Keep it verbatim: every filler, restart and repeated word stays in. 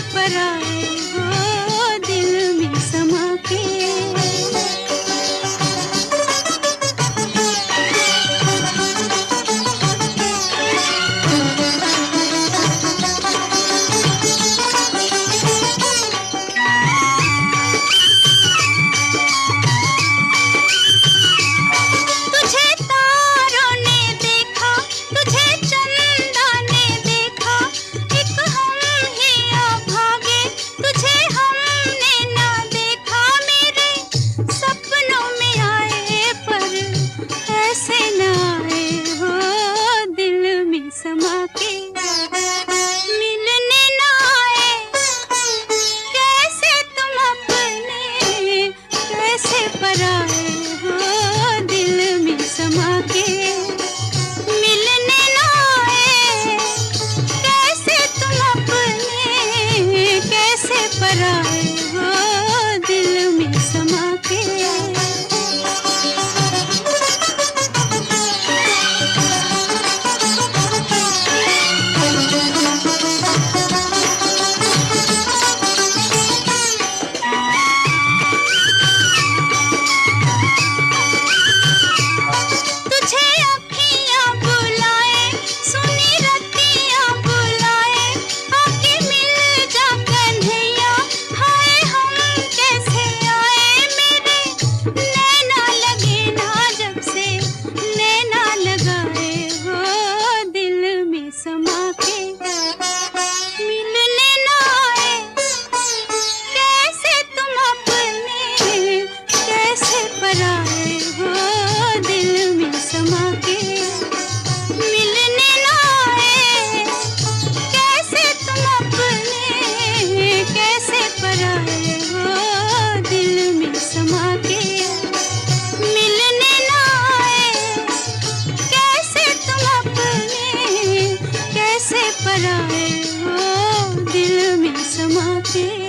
पराए हो दिल में समा के। समा के मिलने ना आए, कैसे तुम अपने कैसे पराए हो दिल में समा के। मिलने ना आए, कैसे तुम अपने कैसे पराए हो दिल में समा के। समा के मिलने ना आए, कैसे तुम अपने कैसे पराए हो दिल में समा के। मिलने ना आए, कैसे तुम अपने कैसे पराए हो दिल में समा के। मिलने ना आए, कैसे तुम अपने कैसे पराए हो दिल में समा के।